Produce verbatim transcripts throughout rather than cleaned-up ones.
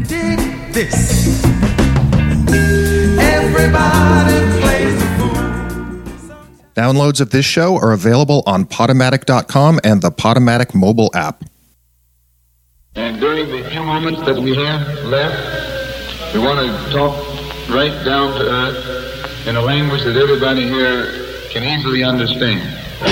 Dig this. Everybody plays the fool. Downloads of this show are available on Podomatic dot com and the Podomatic mobile app. And during the few moments that we have left, we want to talk right down to earth in a language that everybody here can easily understand.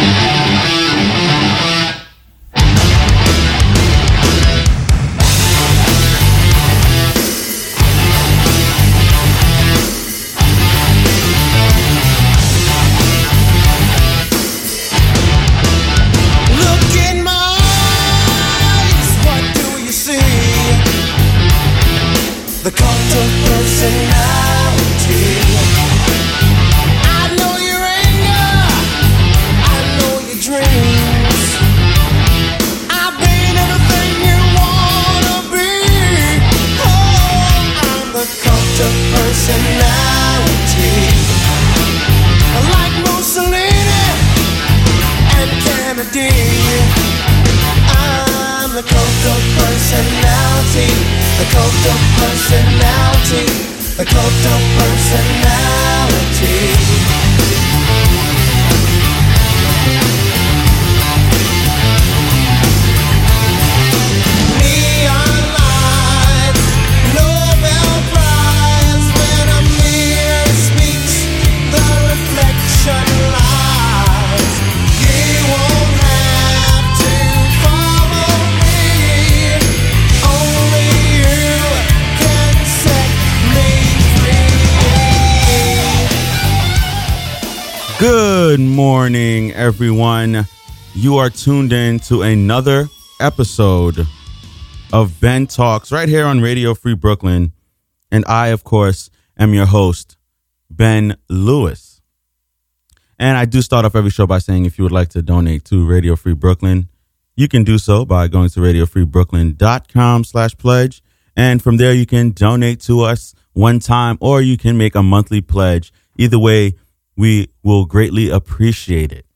The cult of personality. I know your anger, I know your dreams. I've been everything you wanna be. Oh, I'm the cult of personality. Like Mussolini and Kennedy, I'm the cult of personality. The cult of personality, the cult of personality. Neon lights, Nobel Prize, when a mirror speaks, the reflection lies. You won't have to follow me, only Good morning, everyone. You are tuned in to another episode of Ben Talks right here on Radio Free Brooklyn. And I, of course, am your host, Ben Lewis. And I do start off every show by saying if you would like to donate to Radio Free Brooklyn, you can do so by going to radio free brooklyn dot com slash pledge. And from there, you can donate to us one time or you can make a monthly pledge. Either way, we will greatly appreciate it.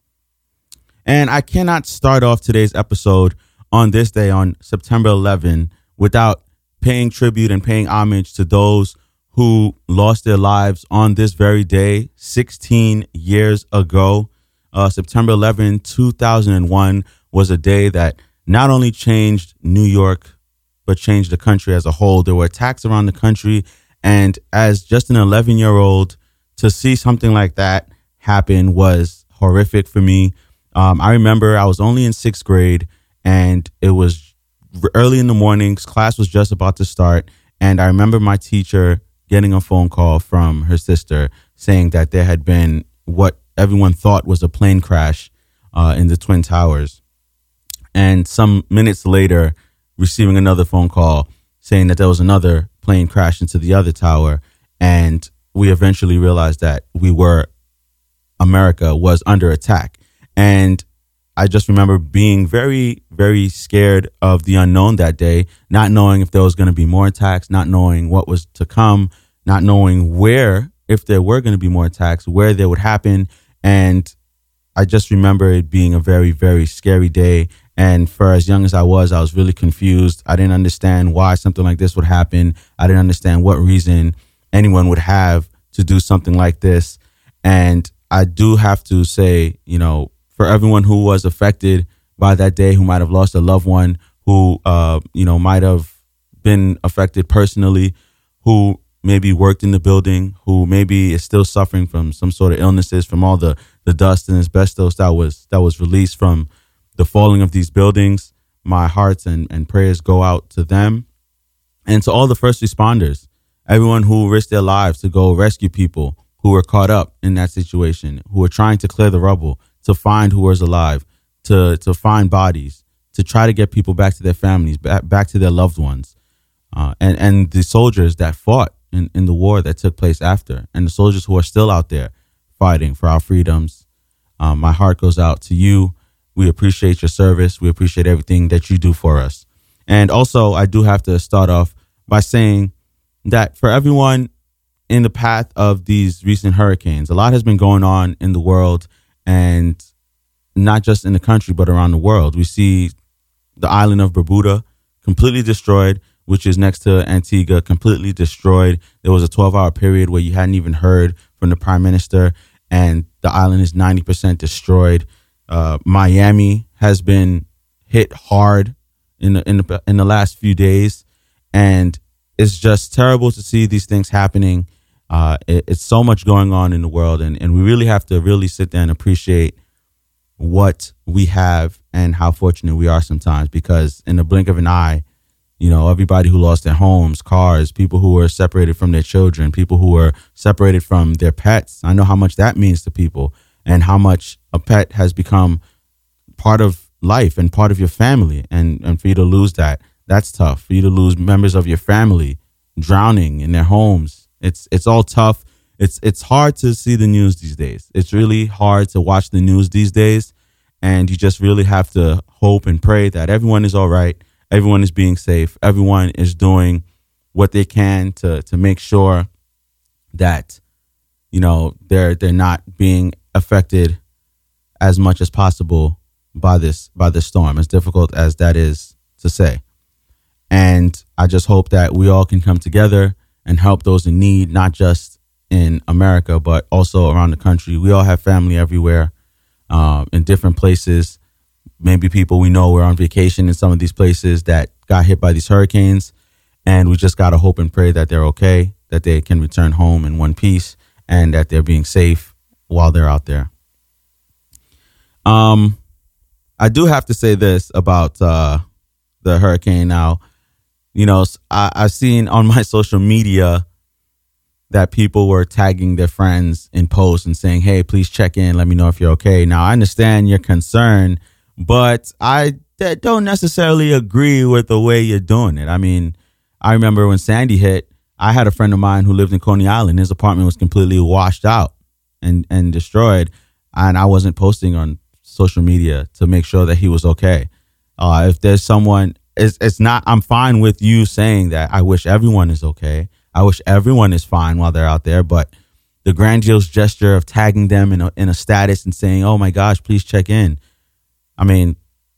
And I cannot start off today's episode on this day, on September eleventh, without paying tribute and paying homage to those who lost their lives on this very day, sixteen years ago. Uh, September eleventh, two thousand one was a day that not only changed New York, but changed the country as a whole. There were attacks around the country. And as just an eleven-year-old, to see something like that happen was horrific for me. Um, I remember I was only in sixth grade and it was early in the mornings. Class was just about to start. And I remember my teacher getting a phone call from her sister saying that there had been what everyone thought was a plane crash uh, in the Twin Towers. And some minutes later, receiving another phone call saying that there was another plane crash into the other tower. And we eventually realized that we were, America was under attack. And I just remember being very, very scared of the unknown that day, not knowing if there was going to be more attacks, not knowing what was to come, not knowing where, if there were going to be more attacks, where they would happen. And I just remember it being a very, very scary day. And for as young as I was, I was really confused. I didn't understand why something like this would happen. I didn't understand what reason anyone would have to do something like this. And I do have to say, you know, for everyone who was affected by that day, who might have lost a loved one, who, uh, you know, might have been affected personally, who maybe worked in the building, who maybe is still suffering from some sort of illnesses from all the, the dust and asbestos that was that was released from the falling of these buildings. My hearts and, and prayers go out to them and to all the first responders. Everyone who risked their lives to go rescue people who were caught up in that situation, who were trying to clear the rubble, to find who was alive, to to find bodies, to try to get people back to their families, back, back to their loved ones. Uh, and, and the soldiers that fought in, in the war that took place after, and the soldiers who are still out there fighting for our freedoms. Um, my heart goes out to you. We appreciate your service. We appreciate everything that you do for us. And also, I do have to start off by saying that for everyone in the path of these recent hurricanes, a lot has been going on in the world, and not just in the country, but around the world. We see the island of Barbuda completely destroyed. which is next to Antigua, completely destroyed. There was a twelve-hour period where you hadn't even heard from the prime minister, and the island is ninety percent destroyed. Uh, Miami has been hit hard in the, in the in the last few days, and it's just terrible to see these things happening. Uh, it, it's so much going on in the world, and, and we really have to really sit there and appreciate what we have and how fortunate we are sometimes, because in the blink of an eye, you know, everybody who lost their homes, cars, people who were separated from their children, people who were separated from their pets. I know how much that means to people, and how much a pet has become part of life and part of your family. And, and for you to lose that, that's tough. For you to lose members of your family drowning in their homes, it's it's all tough. It's it's hard to see the news these days. It's really hard to watch the news these days, and you just really have to hope and pray that everyone is all right. Everyone is being safe. Everyone is doing what they can to to make sure that, you know, they're they're not being affected as much as possible by this by this storm, as difficult as that is to say. And I just hope that we all can come together and help those in need, not just in America, but also around the country. We all have family everywhere, um, in different places. Maybe people we know were on vacation in some of these places that got hit by these hurricanes, and we just got to hope and pray that they're okay, that they can return home in one piece, and that they're being safe while they're out there. Um, I do have to say this about uh, the hurricane now. You know, I, I've seen on my social media that people were tagging their friends in posts and saying, hey, please check in. Let me know if you're okay. Now, I understand your concern, but I don't necessarily agree with the way you're doing it. I mean, I remember when Sandy hit, I had a friend of mine who lived in Coney Island. His apartment was completely washed out and, and destroyed. And I wasn't posting on social media to make sure that he was okay. Uh, if there's someone... It's, it's not, I'm fine with you saying that. I wish everyone is okay. I wish everyone is fine while they're out there. But the grandiose gesture of tagging them in a, in a status and saying, oh my gosh, please check in. I mean,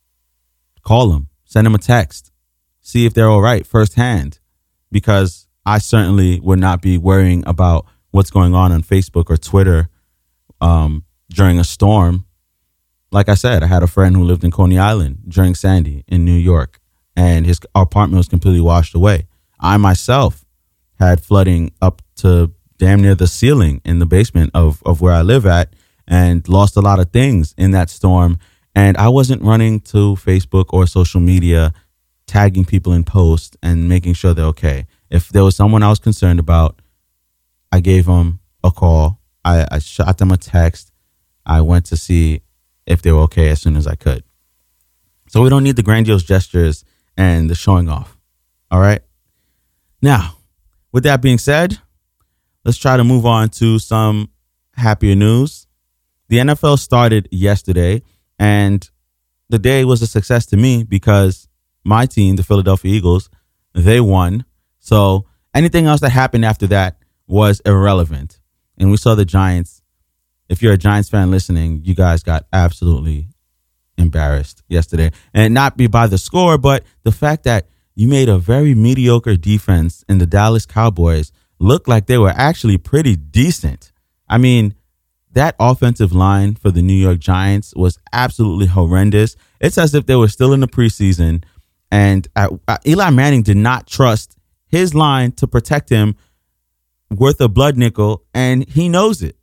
call them, send them a text, see if they're all right firsthand, because I certainly would not be worrying about what's going on on Facebook or Twitter um, during a storm. Like I said, I had a friend who lived in Coney Island during Sandy in New York, and his apartment was completely washed away. I myself had flooding up to damn near the ceiling in the basement of, of where I live at, and lost a lot of things in that storm. And I wasn't running to Facebook or social media, tagging people in posts and making sure they're okay. If there was someone I was concerned about, I gave them a call. I, I shot them a text. I went to see if they were okay as soon as I could. So we don't need the grandiose gestures and the showing off. All right. Now, with that being said, let's try to move on to some happier news. The N F L started yesterday, and the day was a success to me because my team, the Philadelphia Eagles, they won. So anything else that happened after that was irrelevant. And we saw the Giants. If you're a Giants fan listening, you guys got absolutely embarrassed yesterday. And not be by the score, but the fact that you made a very mediocre defense in the Dallas Cowboys look like they were actually pretty decent. I mean, that offensive line for the New York Giants was absolutely horrendous. It's as if they were still in the preseason, and uh, uh, Eli Manning did not trust his line to protect him worth a blood nickel, and he knows it.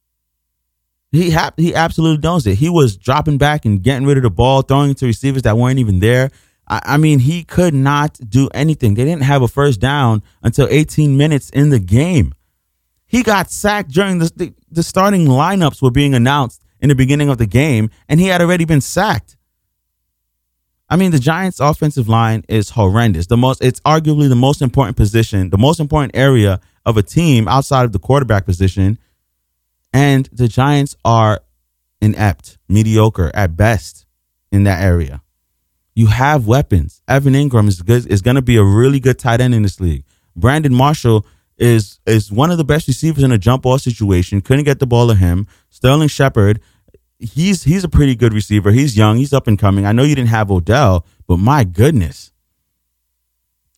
He ha- he absolutely knows it. He was dropping back and getting rid of the ball, throwing it to receivers that weren't even there. I, I mean, he could not do anything. They didn't have a first down until eighteen minutes in the game. He got sacked during the, the the starting lineups were being announced in the beginning of the game, and he had already been sacked. I mean, the Giants' offensive line is horrendous. The most, it's arguably the most important position, the most important area of a team outside of the quarterback position. And the Giants are inept, mediocre at best in that area. You have weapons. Evan Ingram is good, is going to be a really good tight end in this league. Brandon Marshall is is one of the best receivers in a jump ball situation. Couldn't get the ball to him. Sterling Shepard, he's he's a pretty good receiver. He's young. He's up and coming. I know you didn't have Odell, but my goodness.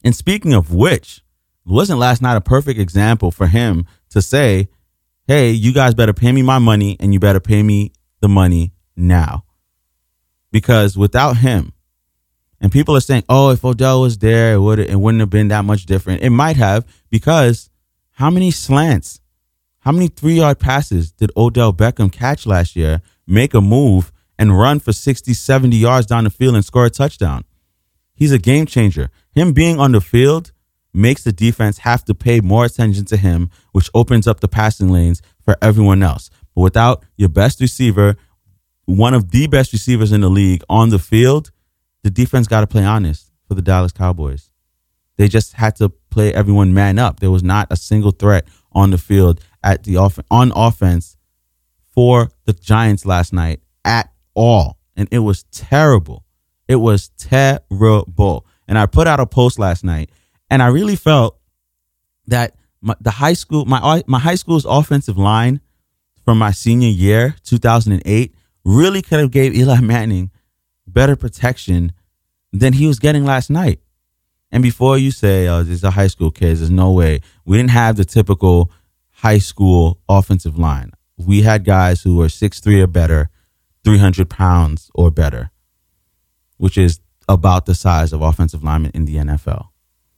And speaking of which, wasn't last night a perfect example for him to say, hey, you guys better pay me my money and you better pay me the money now? Because without him, and people are saying, oh, if Odell was there, it, would, it wouldn't have been that much different. It might have, because how many slants, how many three-yard passes did Odell Beckham catch last year, make a move, and run for sixty, seventy yards down the field and score a touchdown? He's a game changer. Him being on the field makes the defense have to pay more attention to him, which opens up the passing lanes for everyone else. But without your best receiver, one of the best receivers in the league on the field, the defense got to play honest for the Dallas Cowboys. They just had to play everyone man up. There was not a single threat on the field at the off- on offense for the Giants last night at all. And it was terrible. It was terrible. And I put out a post last night, and I really felt that my, the high school, my my high school's offensive line from my senior year, two thousand eight, really could have gave Eli Manning better protection than he was getting last night. And before you say, oh, these are high school kids, there's no way. We didn't have the typical high school offensive line. We had guys who were six three or better, three hundred pounds or better, which is about the size of offensive linemen in the N F L.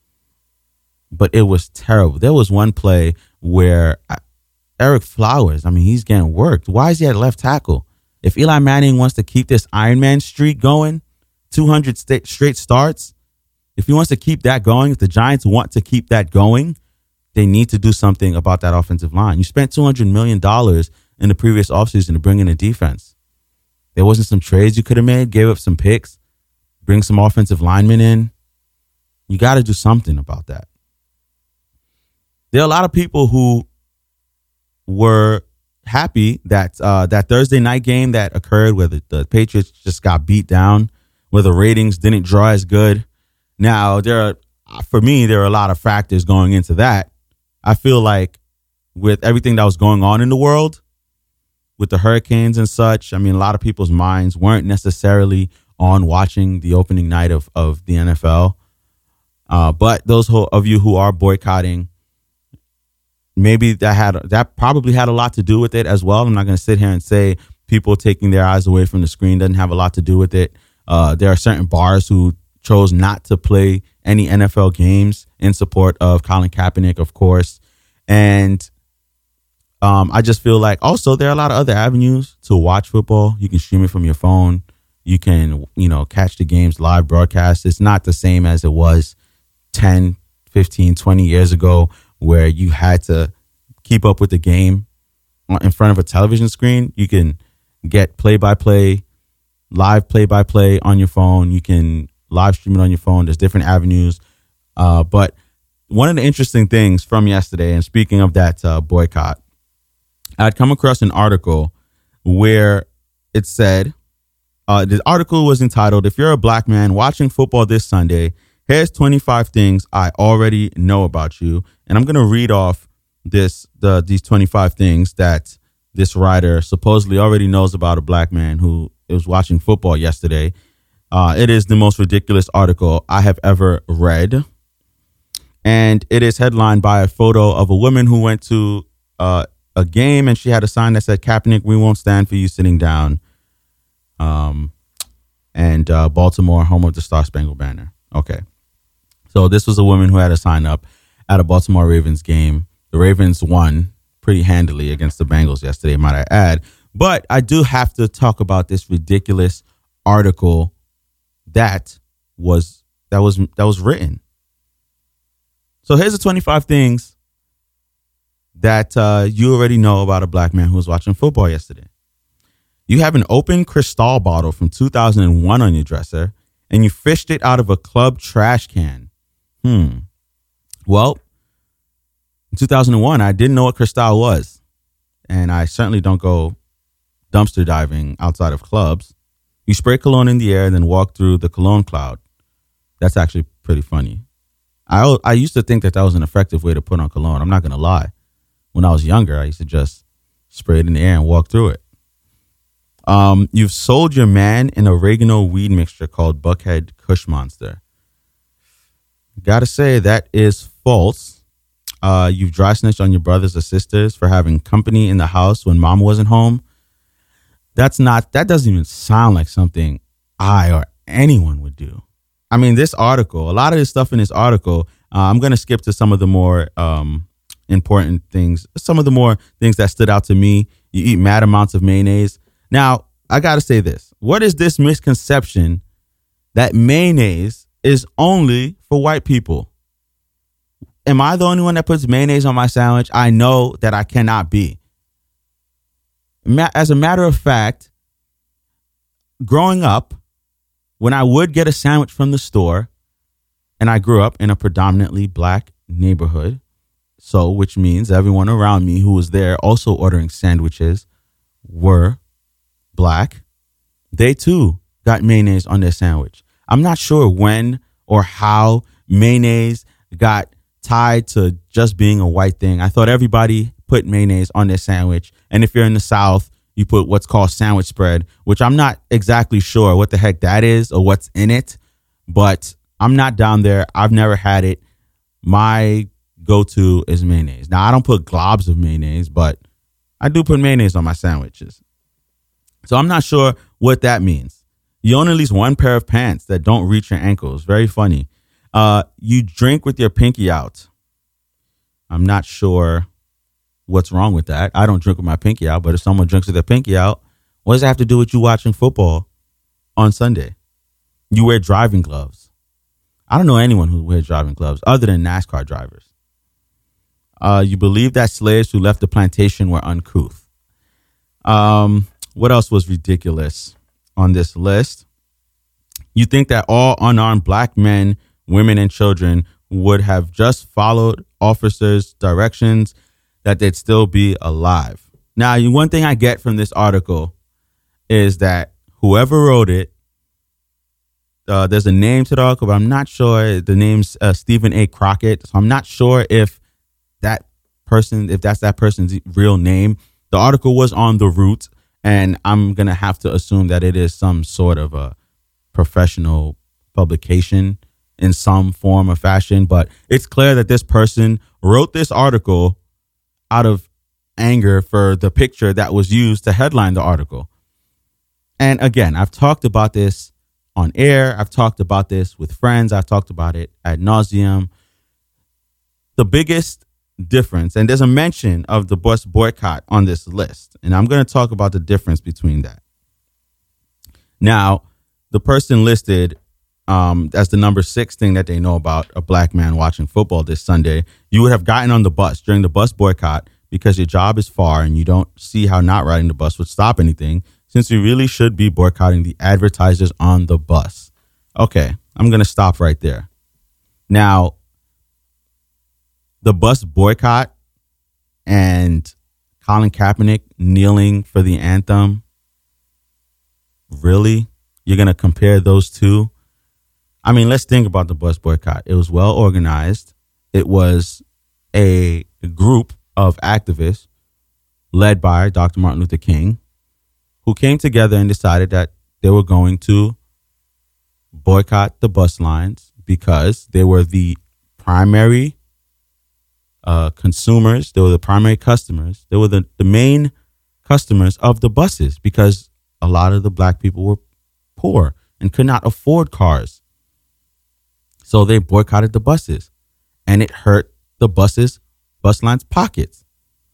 But it was terrible. There was one play where Eric Flowers, I mean, he's getting worked. Why is he at left tackle? If Eli Manning wants to keep this Iron Man streak going, two hundred st- straight starts, if he wants to keep that going, if the Giants want to keep that going, they need to do something about that offensive line. You spent two hundred million dollars in the previous offseason to bring in a defense. There wasn't some trades you could have made, gave up some picks, bring some offensive linemen in. You got to do something about that. There are a lot of people who were happy that uh, that Thursday night game that occurred where the, the Patriots just got beat down, where the ratings didn't draw as good. Now, there are, for me, there are a lot of factors going into that. I feel like with everything that was going on in the world, with the hurricanes and such, I mean, a lot of people's minds weren't necessarily on watching the opening night of, of the N F L. Uh, but those who, of you who are boycotting, maybe that had that probably had a lot to do with it as well. I'm not going to sit here and say people taking their eyes away from the screen doesn't have a lot to do with it. Uh, there are certain bars who chose not to play any N F L games in support of Colin Kaepernick, of course. And um, I just feel like also there are a lot of other avenues to watch football. You can stream it from your phone. You can, you know, catch the games live broadcast. It's not the same as it was ten, fifteen, twenty years ago where you had to keep up with the game in front of a television screen. You can get play-by-play, live play-by-play on your phone. You can live stream it on your phone. There's different avenues. Uh, but one of the interesting things from yesterday, and speaking of that uh, boycott, I'd come across an article where it said, uh, the article was entitled, "If you're a black man watching football this Sunday, here's twenty-five things I already know about you." And I'm going to read off this the these twenty-five things that this writer supposedly already knows about a black man who was watching football yesterday. Uh, it is the most ridiculous article I have ever read. And it is headlined by a photo of a woman who went to uh, a game, and she had a sign that said, "Kaepernick, we won't stand for you sitting down." Um, and uh, Baltimore, home of the Star Spangled Banner. Okay. So this was a woman who had a sign up at a Baltimore Ravens game. The Ravens won pretty handily against the Bengals yesterday, might I add. But I do have to talk about this ridiculous article that was that was that was written. So here's the twenty-five things that uh, you already know about a black man who was watching football yesterday. You have an open Cristal bottle from two thousand one on your dresser, and you fished it out of a club trash can. Hmm. Well, in two thousand one, I didn't know what Cristal was, and I certainly don't go dumpster diving outside of clubs. You spray cologne in the air and then walk through the cologne cloud. That's actually pretty funny. I I used to think that that was an effective way to put on cologne. I'm not going to lie. When I was younger, I used to just spray it in the air and walk through it. Um, you've sold your man an oregano weed mixture called Buckhead Kush Monster. Gotta say that is false. Uh, you've dry snitched on your brothers or sisters for having company in the house when mom wasn't home. That's not, that doesn't even sound like something I or anyone would do. I mean, this article, a lot of this stuff in this article, uh, I'm going to skip to some of the more um, important things, some of the more things that stood out to me. You eat mad amounts of mayonnaise. Now, I got to say this. What is this misconception that mayonnaise is only for white people? Am I the only one that puts mayonnaise on my sandwich? I know that I cannot be. As a matter of fact, growing up, when I would get a sandwich from the store, and I grew up in a predominantly black neighborhood, so which means everyone around me who was there also ordering sandwiches were black, they too got mayonnaise on their sandwich. I'm not sure when or how mayonnaise got tied to just being a white thing. I thought everybody put mayonnaise on their sandwich. And if you're in the South, you put what's called sandwich spread, which I'm not exactly sure what the heck that is or what's in it, but I'm not down there. I've never had it. My go-to is mayonnaise. Now, I don't put globs of mayonnaise, but I do put mayonnaise on my sandwiches. So I'm not sure what that means. You own at least one pair of pants that don't reach your ankles. Very funny. Uh, you drink with your pinky out. I'm not sure what's wrong with that. I don't drink with my pinky out, but if someone drinks with their pinky out, what does that have to do with you watching football on Sunday? You wear driving gloves. I don't know anyone who wears driving gloves other than NASCAR drivers. Uh, you believe that slaves who left the plantation were uncouth. Um, what else was ridiculous on this list? You think that all unarmed black men, women, and children would have just followed officers' directions, that they'd still be alive. Now, one thing I get from this article is that whoever wrote it, uh, there's a name to the article, but I'm not sure. The name's uh, Stephen A. Crockett. So I'm not sure if that person, if that's that person's real name. The article was on The Root, and I'm going to have to assume that it is some sort of a professional publication in some form or fashion. But it's clear that this person wrote this article out of anger for the picture that was used to headline the article. And again, I've talked about this on air. I've talked about this with friends. I've talked about it ad nauseum. The biggest difference, and there's a mention of the bus boycott on this list, and I'm going to talk about the difference between that. Now, the person listed um, as the number six thing that they know about a black man watching football this Sunday, you would have gotten on the bus during the bus boycott because your job is far and you don't see how not riding the bus would stop anything, since we really should be boycotting the advertisers on the bus. Okay, I'm going to stop right there. Now, the bus boycott and Colin Kaepernick kneeling for the anthem, really? You're going to compare those two? I mean, let's think about the bus boycott. It was well organized. It was a group of activists led by Doctor Martin Luther King who came together and decided that they were going to boycott the bus lines because they were the primary uh, consumers. They were the primary customers. They were the, the main customers of the buses because a lot of the black people were poor and could not afford cars. So they boycotted the buses, and it hurt the buses, bus lines' pockets.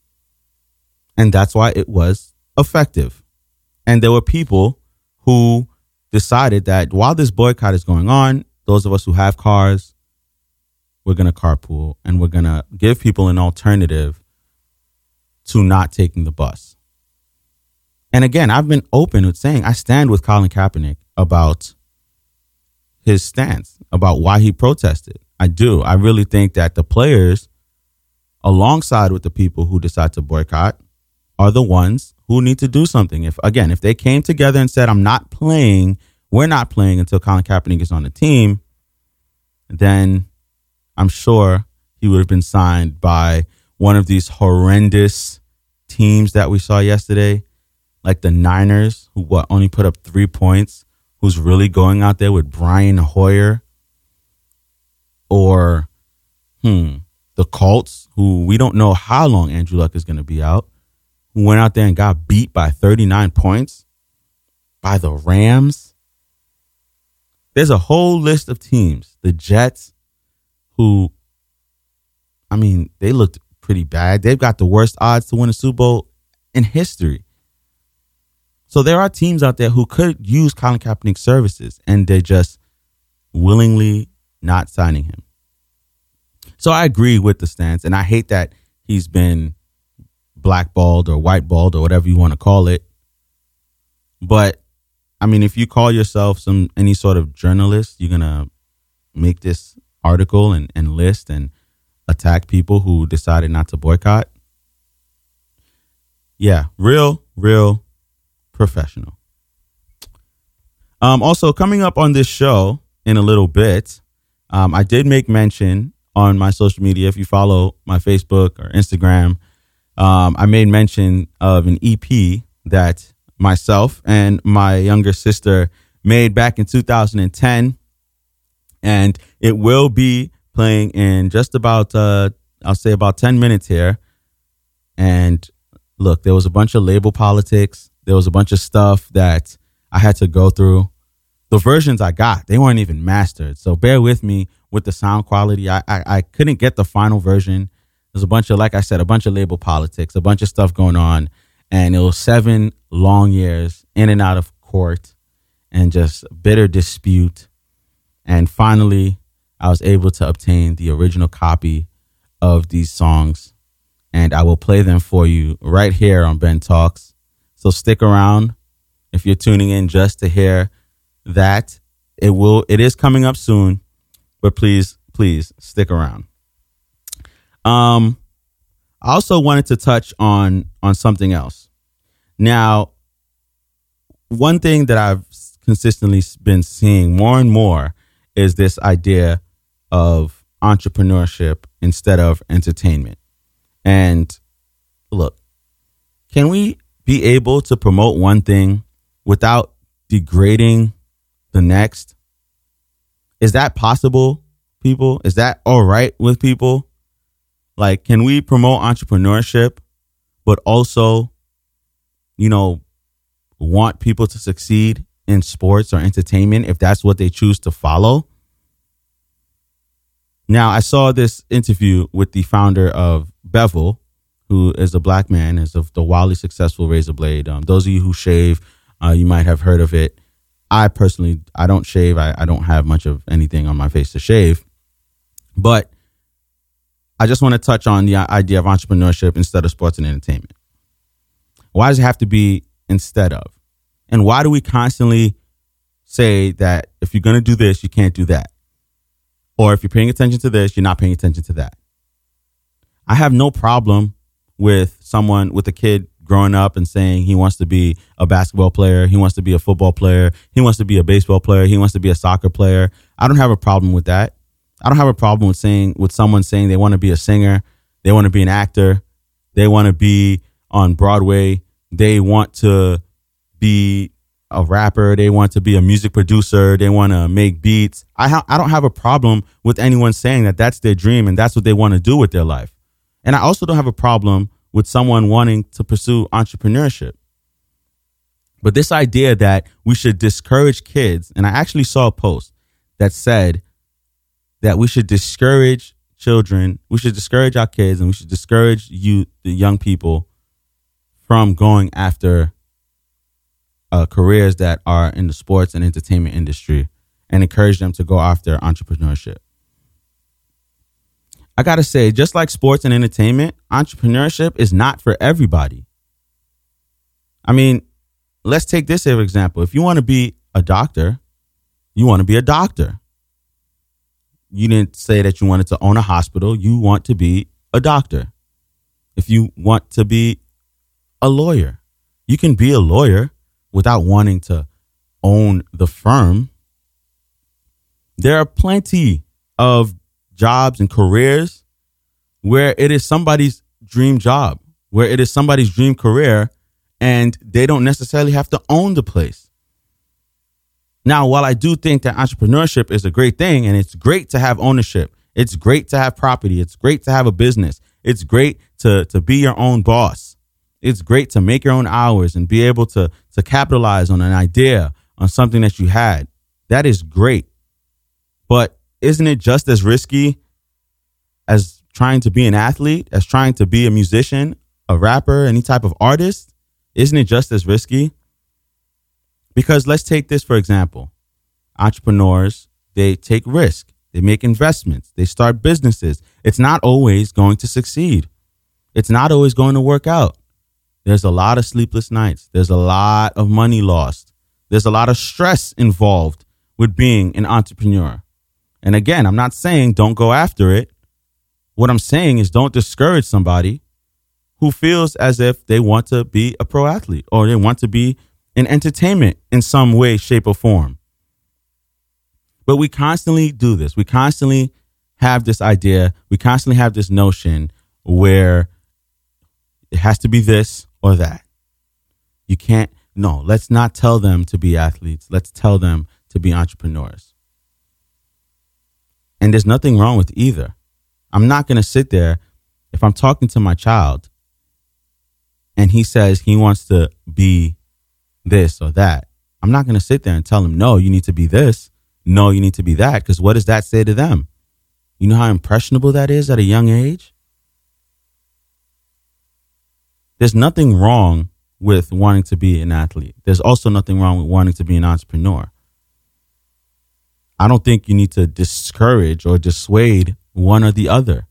And that's why it was effective. And there were people who decided that while this boycott is going on, those of us who have cars, we're going to carpool and we're going to give people an alternative to not taking the bus. And again, I've been open with saying I stand with Colin Kaepernick about his stance, about why he protested. I do. I really think that the players, alongside with the people who decide to boycott, are the ones who need to do something. If, again, if they came together and said, I'm not playing, we're not playing until Colin Kaepernick is on the team, then I'm sure he would have been signed by one of these horrendous teams that we saw yesterday, like the Niners, who what, only put up three points, who's really going out there with Brian Hoyer or hmm, the Colts, who we don't know how long Andrew Luck is going to be out, who went out there and got beat by thirty-nine points by the Rams. There's a whole list of teams. The Jets, who, I mean, they looked pretty bad. They've got the worst odds to win a Super Bowl in history. So there are teams out there who could use Colin Kaepernick's services, and they're just willingly not signing him. So I agree with the stance, and I hate that he's been blackballed or whiteballed or whatever you want to call it. But I mean, if you call yourself some any sort of journalist, you're gonna make this article and, and list and attack people who decided not to boycott. Yeah, real, real professional. Um, also, coming up on this show in a little bit, um, I did make mention on my social media. If you follow my Facebook or Instagram, um, I made mention of an E P that myself and my younger sister made back in two thousand ten. And it will be playing in just about, uh, I'll say about ten minutes here. And look, there was a bunch of label politics. There was a bunch of stuff that I had to go through. The versions I got, they weren't even mastered. So bear with me with the sound quality. I, I, I couldn't get the final version. There's a bunch of, like I said, a bunch of label politics, a bunch of stuff going on. And it was seven long years in and out of court and just bitter dispute. And finally, I was able to obtain the original copy of these songs. And I will play them for you right here on Ben Talks. So stick around if you're tuning in just to hear that. It will. It is coming up soon, but please, please stick around. Um, I also wanted to touch on on something else. Now, one thing that I've consistently been seeing more and more is this idea of entrepreneurship instead of entertainment. And look, can we be able to promote one thing without degrading the next? Is that possible, people? Is that all right with people? Like, can we promote entrepreneurship, but also, you know, want people to succeed in sports or entertainment if that's what they choose to follow? Now, I saw this interview with the founder of Bevel, who is a black man, is of the wildly successful razor blade. Um, those of you who shave, uh, you might have heard of it. I personally, I don't shave. I, I don't have much of anything on my face to shave. But I just want to touch on the idea of entrepreneurship instead of sports and entertainment. Why does it have to be instead of? And why do we constantly say that if you're going to do this, you can't do that? Or if you're paying attention to this, you're not paying attention to that. I have no problem with someone, with a kid growing up and saying he wants to be a basketball player, he wants to be a football player, he wants to be a baseball player, he wants to be a soccer player. I don't have a problem with that. I don't have a problem with saying, with someone saying they want to be a singer, they want to be an actor, they want to be on Broadway, they want to be a rapper, they want to be a music producer, they want to make beats. I ha- I don't have a problem with anyone saying that that's their dream and that's what they want to do with their life. And I also don't have a problem with someone wanting to pursue entrepreneurship. But this idea that we should discourage kids, and I actually saw a post that said that we should discourage children, we should discourage our kids, and we should discourage you, the young people, from going after uh, careers that are in the sports and entertainment industry, and encourage them to go after entrepreneurship. I got to say, just like sports and entertainment, entrepreneurship is not for everybody. I mean, let's take this as an example. If you want to be a doctor, you want to be a doctor. You didn't say that you wanted to own a hospital. You want to be a doctor. If you want to be a lawyer, you can be a lawyer without wanting to own the firm. There are plenty of jobs and careers where it is somebody's dream job, where it is somebody's dream career, and they don't necessarily have to own the place. Now, while I do think that entrepreneurship is a great thing and it's great to have ownership It's great to have property. It's great to have a business. It's great to, to be your own boss. It's great to make your own hours and be able to, to capitalize on an idea, on something that you had. That is great. But isn't it just as risky as trying to be an athlete, as trying to be a musician, a rapper, any type of artist? Isn't it just as risky? Because let's take this, for example. Entrepreneurs, they take risk. They make investments. They start businesses. It's not always going to succeed. It's not always going to work out. There's a lot of sleepless nights. There's a lot of money lost. There's a lot of stress involved with being an entrepreneur. And again, I'm not saying don't go after it. What I'm saying is don't discourage somebody who feels as if they want to be a pro athlete or they want to be in entertainment in some way, shape, or form. But we constantly do this. We constantly have this idea. We constantly have this notion where it has to be this or that. You can't. No, let's not tell them to be athletes. Let's tell them to be entrepreneurs. And there's nothing wrong with either. I'm not going to sit there if I'm talking to my child and he says he wants to be this or that. I'm not going to sit there and tell him, no, you need to be this. No, you need to be that. Because what does that say to them? You know how impressionable that is at a young age? There's nothing wrong with wanting to be an athlete. There's also nothing wrong with wanting to be an entrepreneur. I don't think you need to discourage or dissuade one or the other.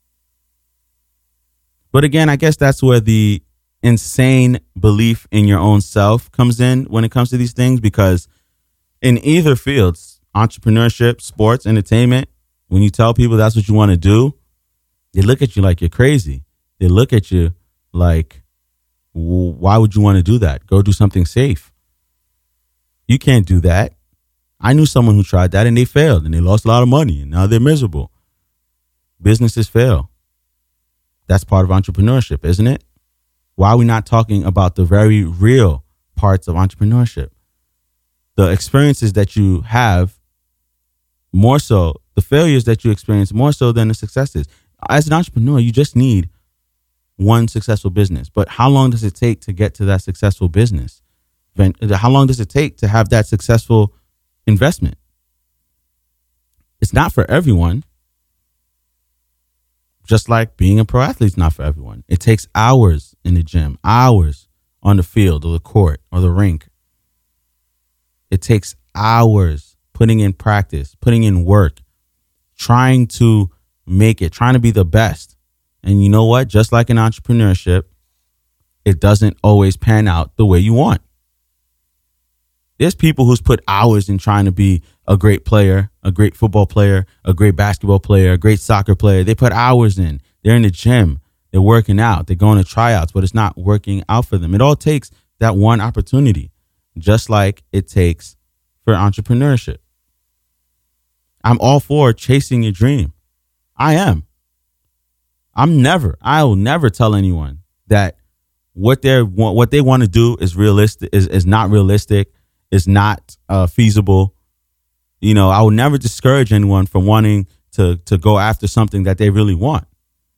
But again, I guess that's where the insane belief in your own self comes in when it comes to these things, because in either fields, entrepreneurship, sports, entertainment, when you tell people that's what you want to do, they look at you like you're crazy. They look at you like, why would you want to do that? Go do something safe. You can't do that. I knew someone who tried that and they failed and they lost a lot of money and now they're miserable. Businesses fail. That's part of entrepreneurship, isn't it? Why are we not talking about the very real parts of entrepreneurship? The experiences that you have, more so, the failures that you experience, more so than the successes. As an entrepreneur, you just need one successful business. But how long does it take to get to that successful business? How long does it take to have that successful investment? It's not for everyone. Just like being a pro athlete is not for everyone. It takes hours in the gym, hours on the field or the court or the rink. It takes hours putting in practice, putting in work, trying to make it, trying to be the best. And you know what? Just like in entrepreneurship, it doesn't always pan out the way you want. There's people who's put hours in trying to be a great player, a great football player, a great basketball player, a great soccer player. They put hours in. They're in the gym. They're working out. They're going to tryouts, but it's not working out for them. It all takes that one opportunity, just like it takes for entrepreneurship. I'm all for chasing your dream. I am. I'm never, I will never tell anyone that what they're what they want to do is realistic, is, is not realistic, is not uh, feasible. You know, I will never discourage anyone from wanting to to go after something that they really want.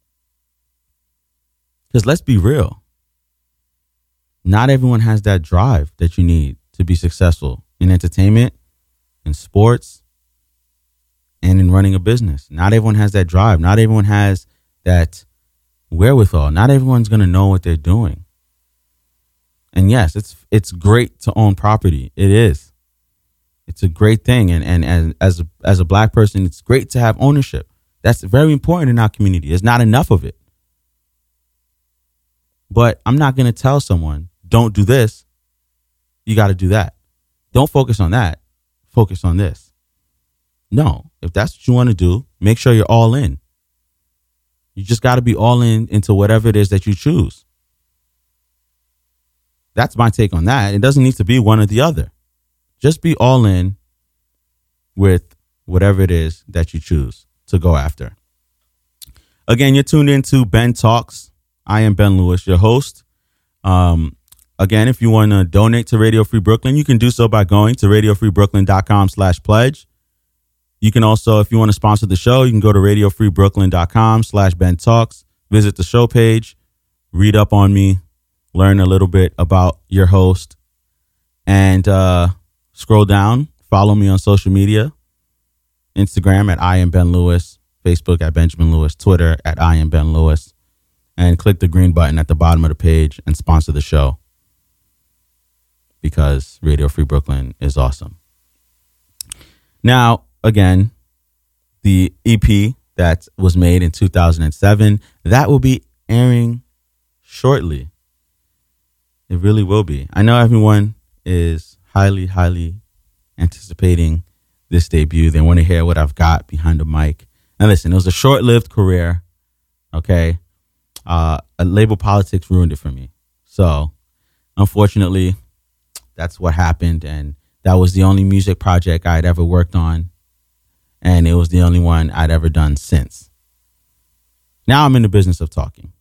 Because let's be real, not everyone has that drive that you need to be successful in entertainment, in sports, and in running a business. Not everyone has that drive. Not everyone has that wherewithal. Not everyone's going to know what they're doing. And yes, it's it's great to own property. It is. It's a great thing. And, and, and as, a, as a black person, it's great to have ownership. That's very important in our community. There's not enough of it. But I'm not going to tell someone, don't do this. You got to do that. Don't focus on that. Focus on this. No, if that's what you want to do, make sure you're all in. You just got to be all in into whatever it is that you choose. That's my take on that. It doesn't need to be one or the other. Just be all in with whatever it is that you choose to go after. Again, you're tuned into Ben Talks. I am Ben Lewis, your host. Um, again, if you want to donate to Radio Free Brooklyn, you can do so by going to radio free brooklyn dot com slash pledge. You can also, if you want to sponsor the show, you can go to radio free brooklyn dot com slash Ben Talks, visit the show page, read up on me, learn a little bit about your host, and uh, scroll down, follow me on social media, Instagram at I am Ben Lewis, Facebook at Benjamin Lewis, Twitter at I am Ben Lewis, and click the green button at the bottom of the page and sponsor the show, because Radio Free Brooklyn is awesome. Now, again, the E P that was made in two thousand seven, that will be airing shortly. It really will be. I know everyone is highly, highly anticipating this debut. They want to hear what I've got behind the mic. Now, listen, it was a short-lived career, okay? Uh, label politics ruined it for me. So, unfortunately, that's what happened, and that was the only music project I'd ever worked on, and it was the only one I'd ever done since. Now I'm in the business of talking.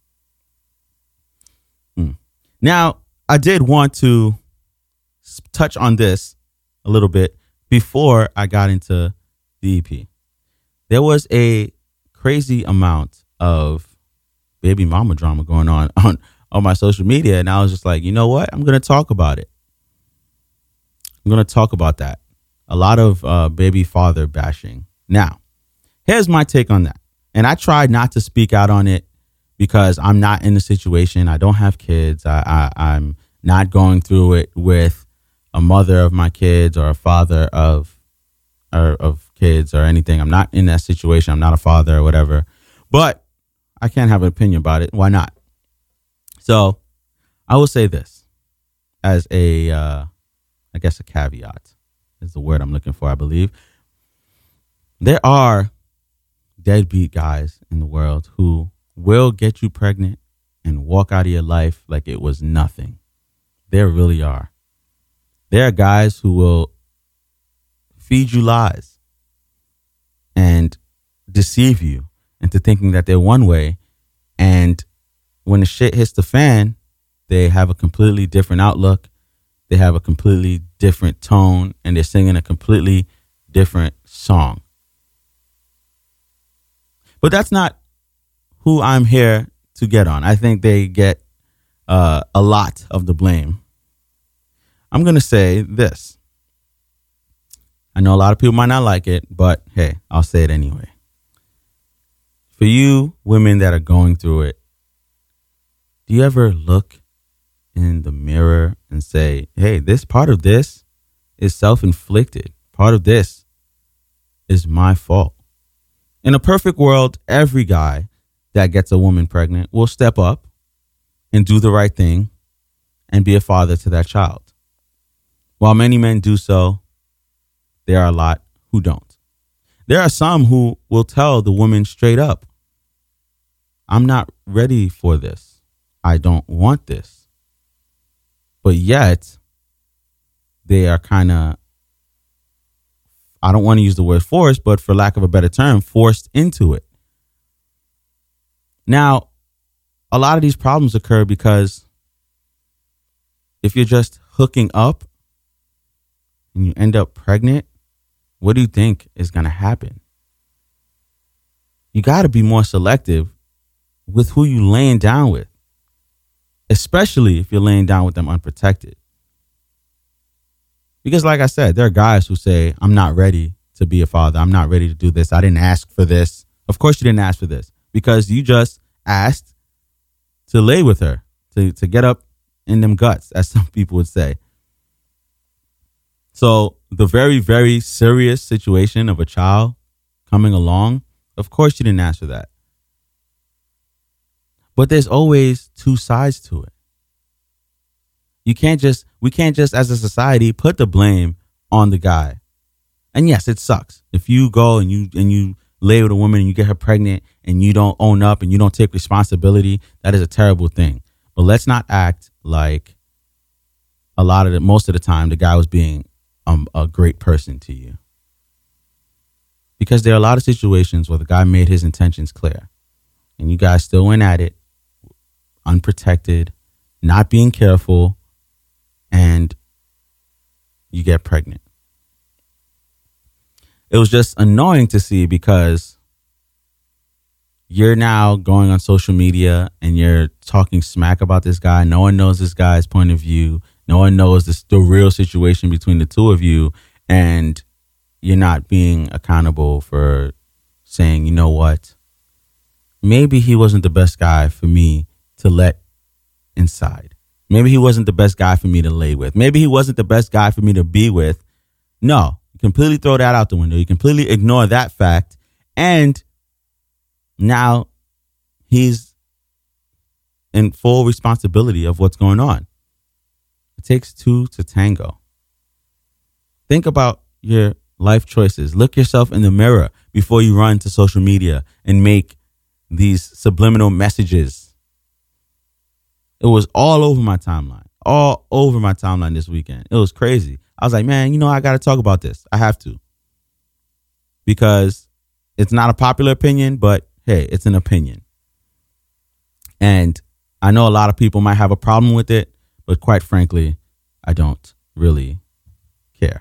Hmm. Now, I did want to touch on this a little bit before I got into the E P. There was a crazy amount of baby mama drama going on on, on my social media, and I was just like, you know what? I'm going to talk about it. I'm going to talk about that. A lot of uh, baby father bashing. Now, here's my take on that. And I tried not to speak out on it because I'm not in the situation. I don't have kids. I, I, I'm not going through it with a mother of my kids or a father of or of kids or anything. I'm not in that situation. I'm not a father or whatever. But I can't have an opinion about it. Why not? So I will say this as a, uh, I guess a caveat is the word I'm looking for, I believe. There are deadbeat guys in the world who will get you pregnant and walk out of your life like it was nothing. There really are. There are guys who will feed you lies and deceive you into thinking that they're one way, and when the shit hits the fan, they have a completely different outlook. They have a completely different tone, and they're singing a completely different song. But that's not who I'm here to get on. I think they get uh, a lot of the blame. I'm going to say this. I know a lot of people might not like it, but hey, I'll say it anyway. For you women that are going through it, do you ever look in the mirror and say, hey, this part of this is self-inflicted. Part of this is my fault. In a perfect world, every guy that gets a woman pregnant will step up and do the right thing and be a father to that child. While many men do so, there are a lot who don't. There are some who will tell the woman straight up, I'm not ready for this. I don't want this. But yet, they are kind of, I don't want to use the word forced, but for lack of a better term, forced into it. Now, a lot of these problems occur because if you're just hooking up and you end up pregnant, what do you think is going to happen? You got to be more selective with who you laying down with, especially if you're laying down with them unprotected. Because like I said, there are guys who say, I'm not ready to be a father. I'm not ready to do this. I didn't ask for this. Of course you didn't ask for this because you just asked to lay with her, to, to get up in them guts, as some people would say. So the very, very serious situation of a child coming along, of course you didn't ask for that. But there's always two sides to it. You can't just, we can't just as a society put the blame on the guy. And yes, it sucks. If you go and you and you lay with a woman and you get her pregnant and you don't own up and you don't take responsibility, that is a terrible thing. But let's not act like a lot of the, most of the time, the guy was being um, a great person to you. Because there are a lot of situations where the guy made his intentions clear and you guys still went at it, unprotected, not being careful, and you get pregnant. it was just annoying to see because you're now going on social media and you're talking smack about this guy. No one knows this guy's point of view. No one knows this, the real situation between the two of you. And you're not being accountable for saying, you know what? Maybe he wasn't the best guy for me to let inside. Maybe he wasn't the best guy for me to lay with. Maybe he wasn't the best guy for me to be with. No, you completely throw that out the window. You completely ignore that fact. And now he's in full responsibility of what's going on. It takes two to tango. Think about your life choices. Look yourself in the mirror before you run to social media and make these subliminal messages. It was all over my timeline, all over my timeline this weekend. It was crazy. I was like, man, you know, I got to talk about this. I have to. Because it's not a popular opinion, but hey, it's an opinion. And I know a lot of people might have a problem with it, but quite frankly, I don't really care.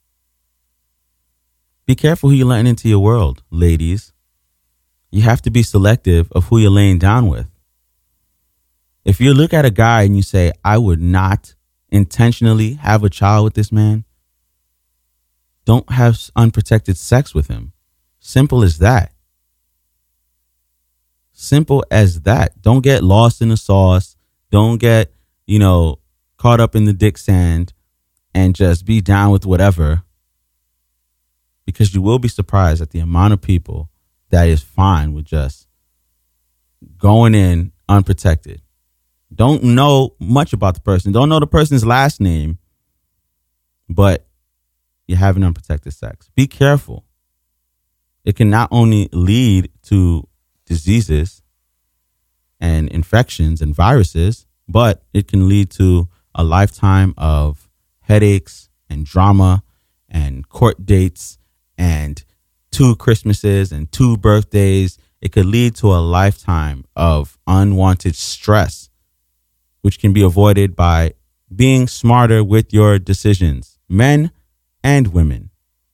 Be careful who you're letting into your world, ladies. You have to be selective of who you're laying down with. If you look at a guy and you say, I would not intentionally have a child with this man, don't have unprotected sex with him. Simple as that. Simple as that. Don't get lost in the sauce. Don't get, you know, caught up in the dick sand and just be down with whatever. Because you will be surprised at the amount of people that is fine with just going in unprotected. Don't know much about the person. Don't know the person's last name, but you're having unprotected sex. Be careful. It can not only lead to diseases and infections and viruses, but it can lead to a lifetime of headaches and drama and court dates and two Christmases and two birthdays. It could lead to a lifetime of unwanted stress, which can be avoided by being smarter with your decisions, men and women.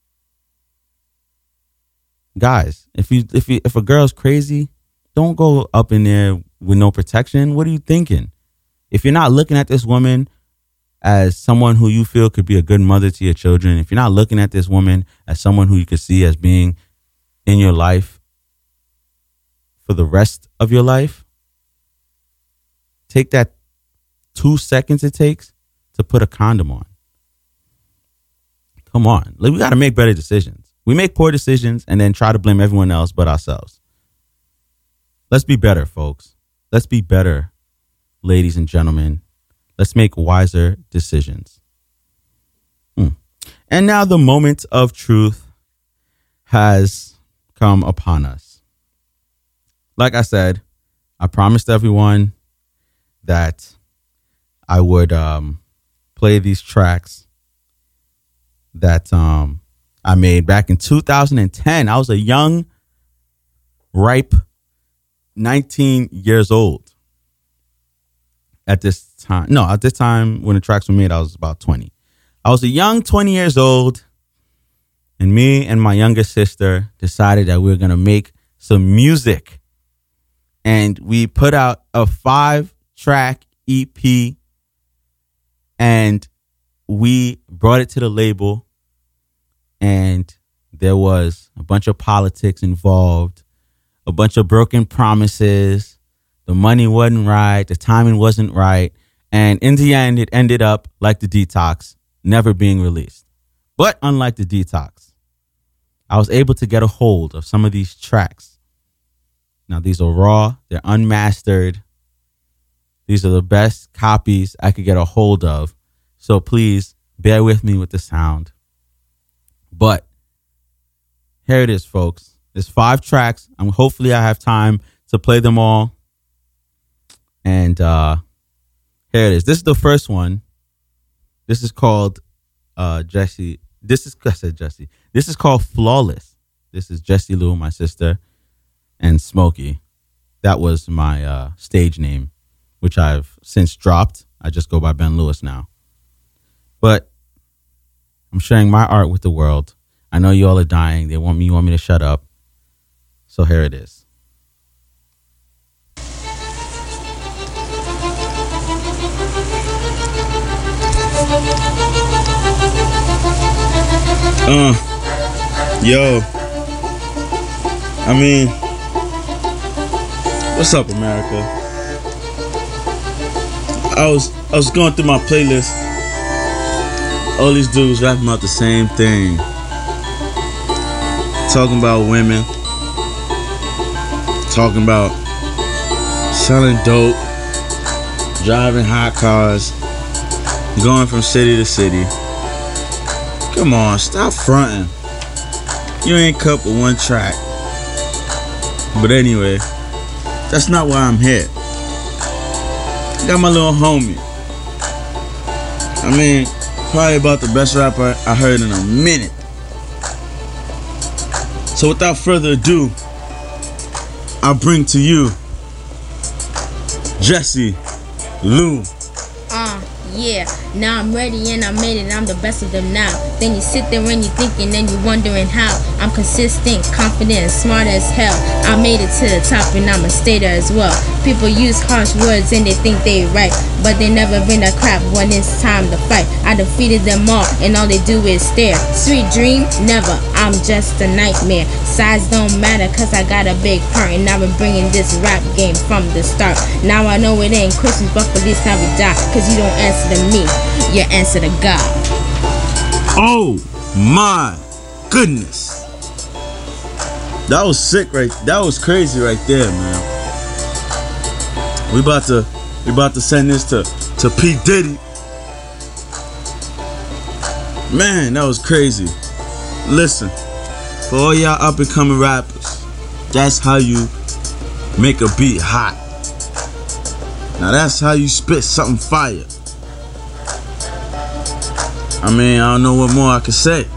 Guys, if you if you, if a girl's crazy, don't go up in there with no protection. What are you thinking? If you're not looking at this woman as someone who you feel could be a good mother to your children, if you're not looking at this woman as someone who you could see as being in your life for the rest of your life, take that two seconds it takes to put a condom on. Come on. Like, we got to make better decisions. We make poor decisions and then try to blame everyone else but ourselves. Let's be better, folks. Let's be better, ladies and gentlemen. Let's make wiser decisions. Hmm. And now the moment of truth has come upon us. Like I said, I promised everyone that I would um, play these tracks that um, I made back in two thousand ten. I was a young, ripe, nineteen years old at this time. No, at this time when the tracks were made, I was about twenty. I was a young twenty years old, and me and my younger sister decided that we were going to make some music. And we put out a five-track E P, and we brought it to the label, and there was a bunch of politics involved, a bunch of broken promises. The money wasn't right. The timing wasn't right. And in the end, it ended up like the Detox, never being released. But unlike the Detox, I was able to get a hold of some of these tracks. Now, these are raw. They're unmastered. These are the best copies I could get a hold of. So please bear with me with the sound. But here it is, folks. There's five tracks. I'm hopefully I have time to play them all. And uh, here it is. This is the first one. This is called uh, Jesse. This is I said Jesse. This is called Flawless. This is Jessie Lou, my sister, and Smokey. That was my uh, stage name, which I've since dropped. I just go by Ben Lewis now. But I'm sharing my art with the world. I know you all are dying. They want me, you want me to shut up. So here it is. Uh, yo, I mean, what's up, America? I was I was going through my playlist. All these dudes rapping about the same thing, talking about women, talking about selling dope, driving hot cars, going from city to city. Come on, stop fronting. You ain't cut but one track. But anyway, that's not why I'm here. I got my little homie. I mean, probably about the best rapper I heard in a minute. So without further ado, I bring to you Jesse Lou. Uh, yeah, now I'm ready and I made it, I'm the best of them now. Then you sit there and you thinking and you wondering how. I'm consistent, confident, smart as hell. I made it to the top and I'ma stay there as well. People use harsh words and they think they right, but they never been a crap when it's time to fight. I defeated them all and all they do is stare. Sweet dream? Never, I'm just a nightmare. Size don't matter cause I got a big part and I've been bringing this rap game from the start. Now I know it ain't Christmas, but for this I would die. Cause you don't answer to me, you answer to God. Oh my goodness. That was sick, right? That was crazy right there, man. We about to we about to send this to, to P. Diddy. Man, that was crazy. Listen, for all y'all up and coming rappers, that's how you make a beat hot. Now that's how you spit something fire. I mean, I don't know what more I can say.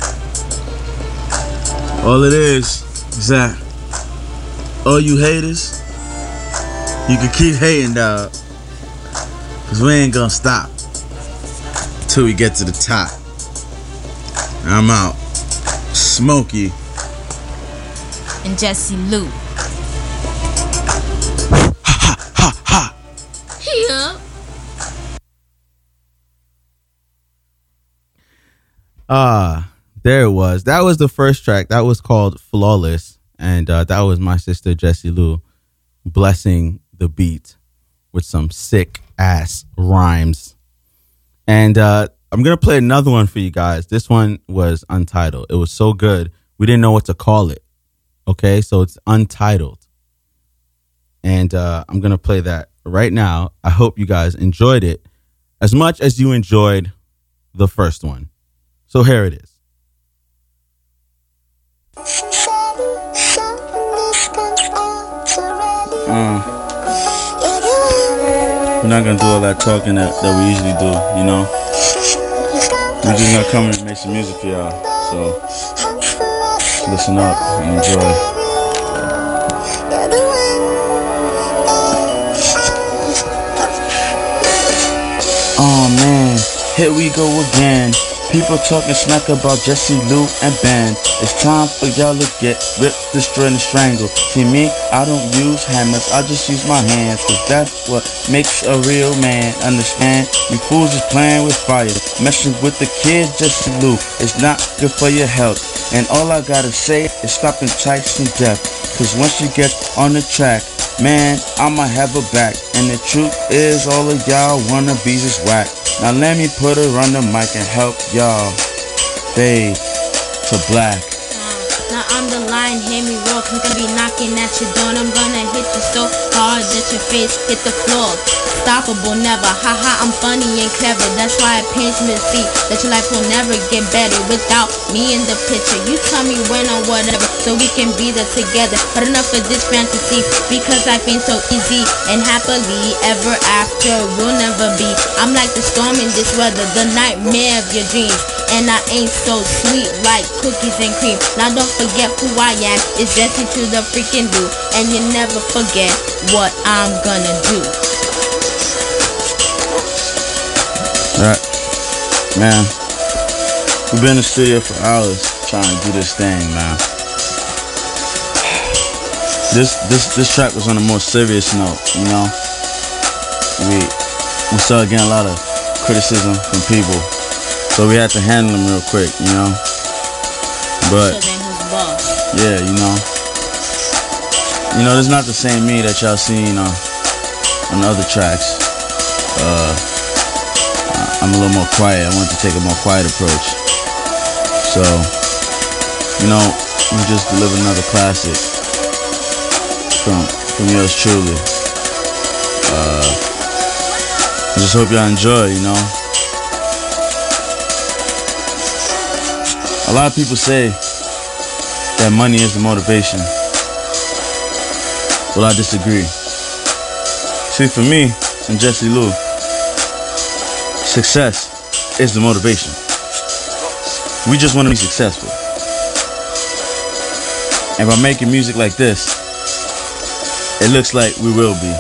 All it is is that all you haters, you can keep hating, dog. Cause we ain't gonna stop till we get to the top. I'm out. Smokey. And Jesse Lou. Ha ha ha ha. Yeah. Ah, there it was. That was the first track. That was called Flawless. And uh, that was my sister, Jesse Lou, blessing the beat with some sick ass rhymes. And uh, I'm going to play another one for you guys. This one was Untitled. It was so good. We didn't know what to call it. Okay, so it's Untitled. And uh, I'm going to play that right now. I hope you guys enjoyed it as much as you enjoyed the first one. So here it is. Uh, we're not gonna do all that talking that, that we usually do, you know? We're just gonna come in and make some music for y'all. So, listen up and enjoy. Oh man, here we go again. People talking smack about Jesse Lou and Ben. It's time for y'all to get ripped, destroyed, and strangled. See me, I don't use hammers, I just use my hands. Cause that's what makes a real man, understand? You fools is playing with fire, messing with the kid Jesse Lou. It's not good for your health. And all I gotta say is stop enticing death. Cause once you get on the track, man, I'ma have her back. And the truth is all of y'all wannabes is whack. Now let me put her on the mic and help y'all fade to black. Now I'm the lion, hear me roar. I'm gonna be knocking at your door and I'm gonna hit you so hard that your face hit the floor. Stoppable, never, haha, I'm funny and clever. That's why I pinch me to see that your life will never get better without me in the picture. You tell me when or whatever, so we can be there together. But enough of this fantasy, because life ain't so easy. And happily ever after will never be. I'm like the storm in this weather, the nightmare of your dreams. And I ain't so sweet like cookies and cream. Now don't forget who I am, it's Jesse to the freaking Lou. And you never forget what I'm gonna do. Alright, man, we've been in the studio for hours. trying to do this thing, man. This this this track was on a more serious note, you know. We we started getting a lot of criticism from people, so we had to handle them real quick, you know. But yeah, you know, you know, it's not the same me that y'all seen on on the other tracks. Uh, I'm a little more quiet. I wanted to take a more quiet approach. So, you know, we just delivered another classic from from yours truly. Uh, I just hope y'all enjoy, you know. A lot of people say that money is the motivation. Well, I disagree. See, for me and Jesse Lou, success is the motivation. We just want to be successful. And by making music like this, it looks like we will be.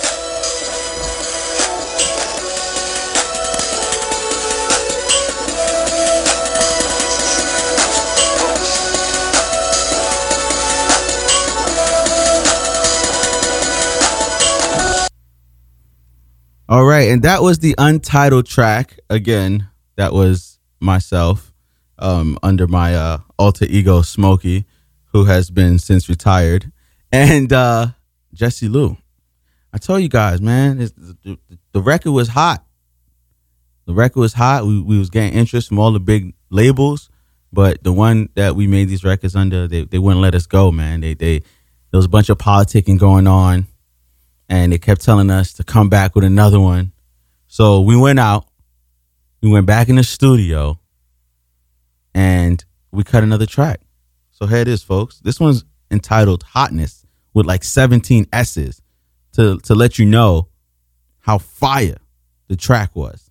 All right, and that was the untitled track. Again, that was myself um, under my uh, alter ego, Smokey, who has been since retired, and uh, Jesse Lou. I told you guys, man, the, the record was hot. The record was hot. We, we was getting interest from all the big labels, but the one that we made these records under, they, they wouldn't let us go, man. They they there was a bunch of politicking going on. And they kept telling us to come back with another one. So we went out. We went back in the studio. And we cut another track. So here it is, folks. This one's entitled Hotness with like seventeen S's to, to let you know how fire the track was.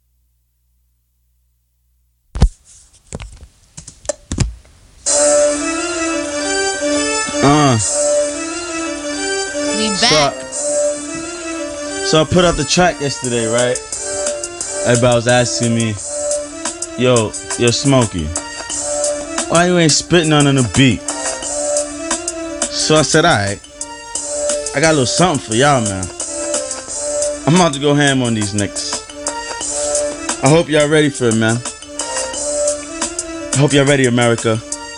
Uh, we back. So, So I put out the track yesterday, right? Everybody was asking me, yo, yo, Smokey, why you ain't spitting on the beat? So I said, alright, I got a little something for y'all, man. I'm about to go ham on these niggas. I hope y'all ready for it, man. I hope y'all ready, America.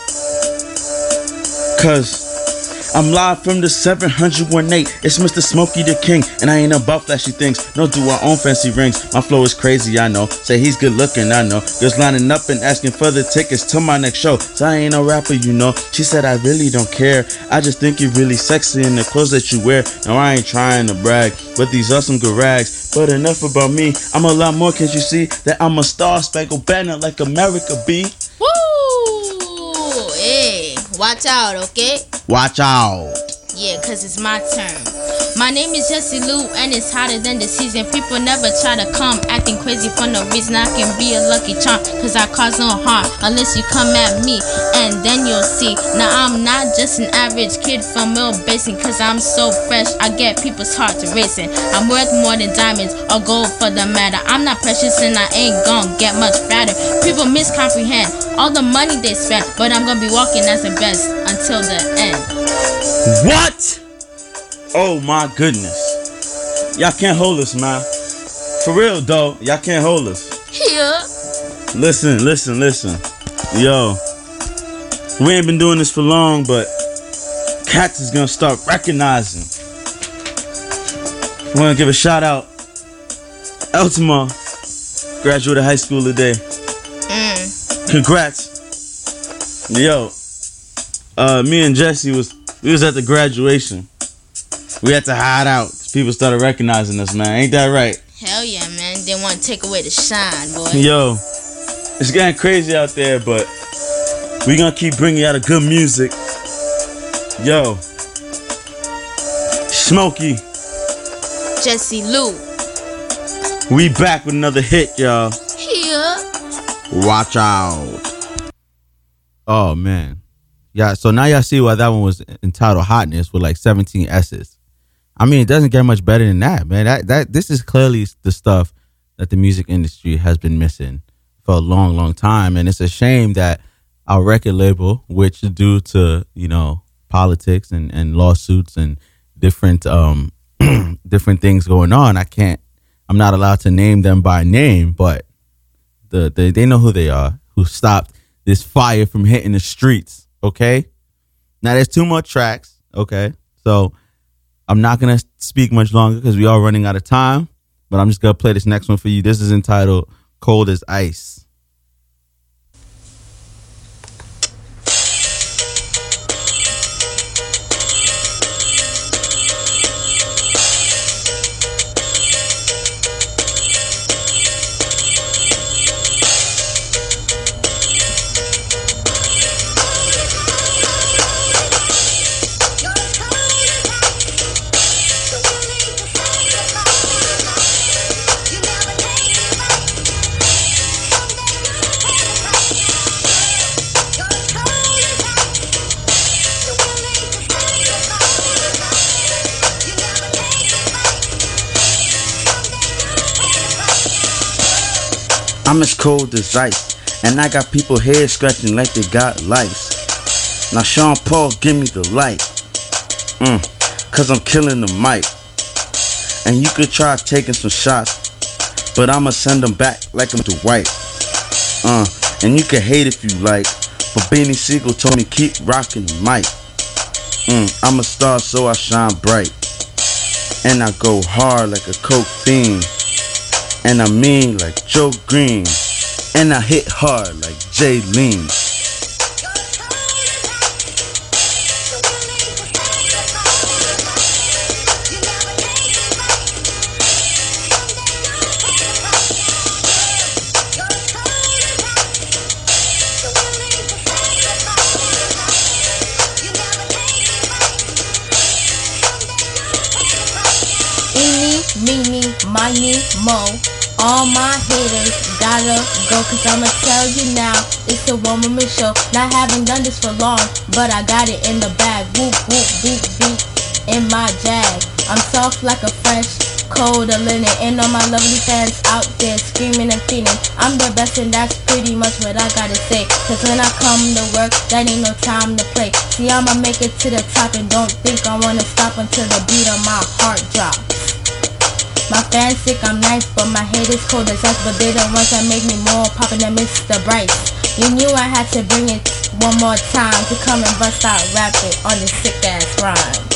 Cause I'm live from the seven hundred eight. It's Mister Smokey the King, and I ain't about flashy things. No, do our own fancy rings. My flow is crazy, I know. Say he's good looking, I know. Girls lining up and asking for the tickets to my next show. So I ain't no rapper, you know. She said I really don't care. I just think you're really sexy in the clothes that you wear. Now I ain't trying to brag, but these are some good rags. But enough about me. I'm a lot more, can't you see? That I'm a star spangled banner like America be. Woo! Hey, watch out, okay? Watch out. Yeah, cause it's my turn. My name is Jesse Lou, and it's hotter than the season. People never try to come acting crazy for no reason. I can be a lucky charm, cause I cause no harm unless you come at me, and then you'll see. Now I'm not just an average kid from Mill Basin, cause I'm so fresh, I get people's hearts racing. I'm worth more than diamonds or gold for the matter. I'm not precious and I ain't gon' get much fatter. People miscomprehend all the money they spend, but I'm gonna be walking as the best until the end. What? Oh my goodness. Y'all can't hold us, man. For real, though, y'all can't hold us. Yeah. Listen, listen, listen. Yo, we ain't been doing this for long, but cats is gonna start recognizing. I wanna give a shout out. Eltima graduated high school today. Mm. Congrats. Yo, uh, me and Jesse was we was at the graduation. We had to hide out because people started recognizing us, man. Ain't that right? Hell yeah, man. They want to take away the shine, boy. Yo, it's getting crazy out there, but we gonna keep bringing out a good music. Yo, Smokey, Jesse Lou, we back with another hit, y'all. here. Watch out. Oh, man. Yeah, so now y'all see why that one was entitled Hotness with like seventeen S's. I mean, it doesn't get much better than that, man. That that This is clearly the stuff that the music industry has been missing for a long, long time. And it's a shame that our record label, which due to, you know, politics and, and lawsuits and different um different things going on, I can't I'm not allowed to name them by name, but the, the they know who they are, who stopped this fire from hitting the streets. Okay, now there's two more tracks. Okay, so I'm not gonna speak much longer because we are running out of time, but I'm just gonna play this next one for you. This is entitled Cold as Ice. I'm as cold as ice, and I got people head scratching like they got lice. Now Sean Paul, give me the light, mm, cause I'm killing the mic. And you could try taking some shots, but I'ma send them back like I'm Dwight. Uh, and you can hate if you like, but Beanie Siegel told me keep rocking the mic. Mm, I'm a star so I shine bright, and I go hard like a coke fiend. And I mean like Joe Green, and I hit hard like Jaylene. Eeny, meeny, miny, mo. All my haters gotta go, cause I'ma tell you now, it's a one-woman show. Not having done this for long, but I got it in the bag. Whoop, whoop, beat, beat, in my jag. I'm soft like a fresh coat of linen, and all my lovely fans out there screaming and feeling. I'm the best, and that's pretty much what I gotta say. Cause when I come to work, that ain't no time to play. See, I'ma make it to the top, and don't think I wanna stop until the beat of my heart drops. My fans think I'm nice, but my haters cold as ice. But they the ones that make me more poppin' than Mister Bryce. You knew I had to bring it one more time to come and bust out rapping on this sick ass rhyme.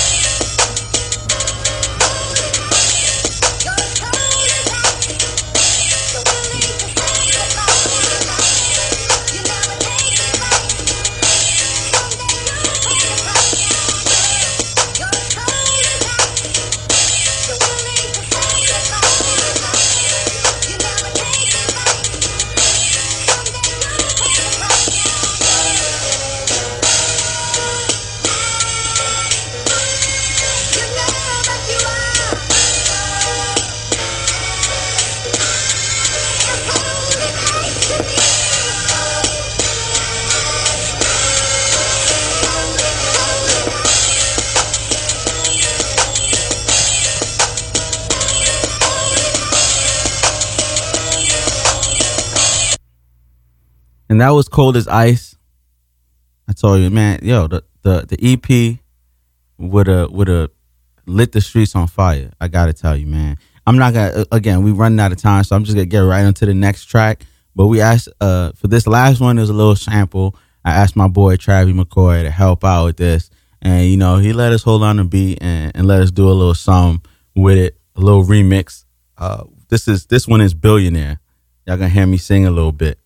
And that was Cold as Ice. I told you, man, yo, the the, the E P would have would have lit the streets on fire. I gotta tell you, man. I'm not gonna again. We running out of time, so I'm just gonna get right into the next track. But we asked uh, for this last one. There's a little sample. I asked my boy Travis McCoy to help out with this, and you know he let us hold on the beat and, and let us do a little something with it, a little remix. Uh, this is this one is Billionaire. Y'all gonna hear me sing a little bit.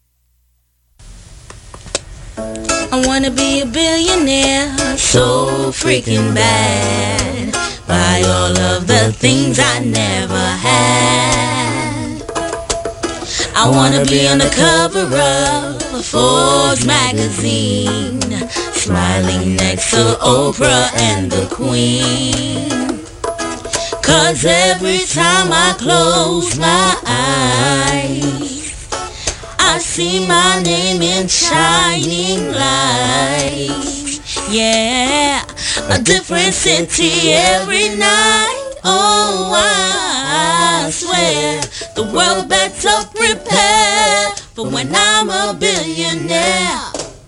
I wanna be a billionaire, so freaking bad. Buy all of the things I never had. I wanna be on the cover of Forbes magazine, smiling next to Oprah and the Queen. Cause every time I close my eyes, I see my name in shining lights. Yeah, a different city every night. Oh, I swear the world better prepare But when I'm a billionaire.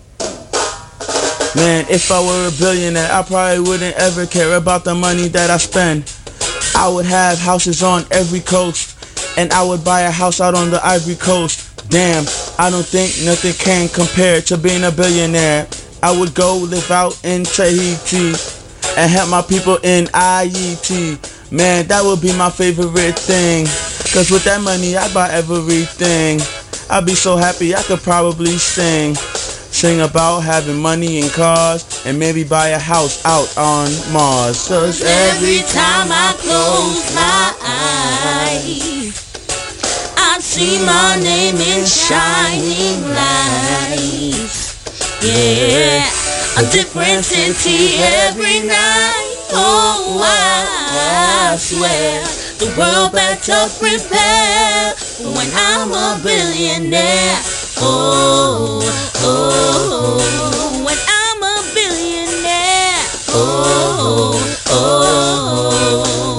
Man, if I were a billionaire, I probably wouldn't ever care about the money that I spend. I would have houses on every coast, and I would buy a house out on the Ivory Coast. Damn, I don't think nothing can compare to being a billionaire. I would go live out in Tahiti and help my people in I E T. Man, that would be my favorite thing, cause with that money I'd buy everything. I'd be so happy I could probably sing. Sing about having money and cars, and maybe buy a house out on Mars. Cause every time I close my eyes, I see my name in shining lights. Yeah, a different city every night. Oh, I swear the world better prepare when I'm a billionaire. Oh, oh, when I'm a billionaire. Oh, oh.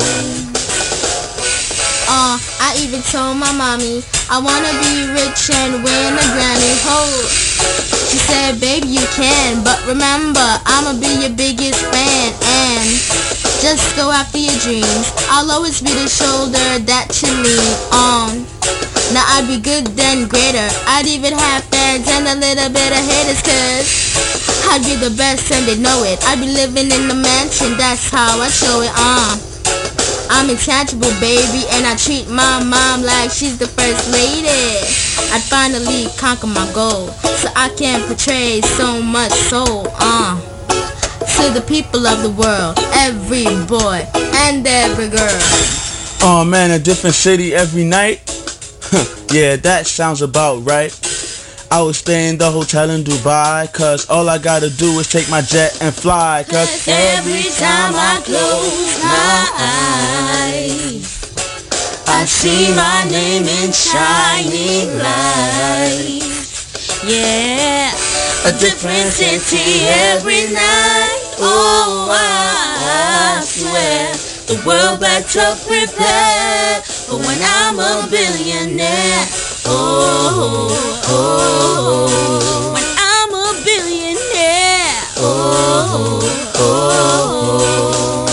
Uh, I even told my mommy I wanna be rich and win a Grammy. Ho. She said, baby, you can, but remember, I'ma be your biggest fan, and just go after your dreams. I'll always be the shoulder that you lean on. Now I'd be good then greater. I'd even have fans and a little bit of haters, cause I'd be the best and they know it. I'd be living in the mansion, that's how I show it. Uh, I'm intangible, baby, and I treat my mom like she's the first lady. I'd finally conquer my goal, so I can portray so much soul. Uh, to the people of the world, every boy and every girl. Oh man, a different city every night? Yeah, that sounds about right. I would stay in the hotel in Dubai, cause all I gotta do is take my jet and fly. Cause, cause every time I close my eyes, I see my name in shining lights. Yeah, a different city every night. Oh, I swear the world better prepare for when I'm a billionaire. Oh, oh, when I'm a billionaire. Oh, oh,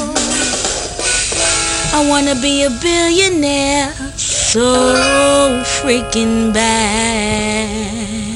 I wanna be a billionaire so freaking bad.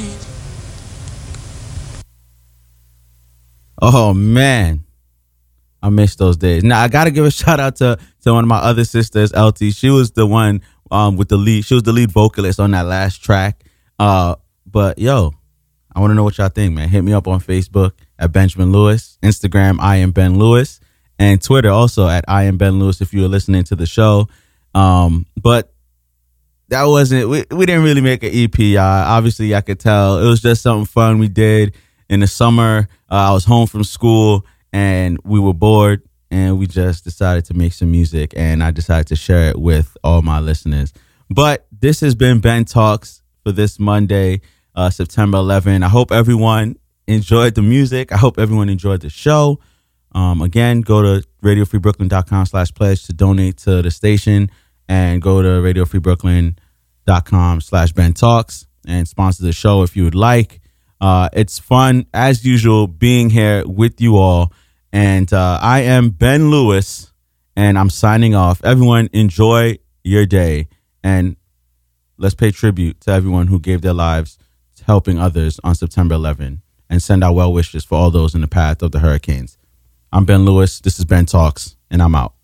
Oh man, I miss those days. Now I gotta give a shout out to to one of my other sisters, L T. She was the one um with the lead. She was the lead vocalist on that last track. Uh, but yo, I want to know what y'all think, man. Hit me up on Facebook at Benjamin Lewis, Instagram I am Ben Lewis, and Twitter also at I am Ben Lewis if you were listening to the show. Um, but that wasn't. We we didn't really make an E P. Uh, obviously, I could tell it was just something fun we did in the summer. Uh, I was home from school and we were bored, and we just decided to make some music, and I decided to share it with all my listeners. But this has been Ben Talks for this Monday, uh, September eleventh. I hope everyone enjoyed the music. I hope everyone enjoyed the show. Um, again, go to radio free brooklyn dot com slash pledge to donate to the station, and go to radio free brooklyn dot com slash Ben Talks and sponsor the show if you would like. Uh, it's fun, as usual, being here with you all. And uh, I am Ben Lewis, and I'm signing off. Everyone, enjoy your day. And let's pay tribute to everyone who gave their lives to helping others on September eleventh, and send our well wishes for all those in the path of the hurricanes. I'm Ben Lewis. This is Ben Talks, and I'm out.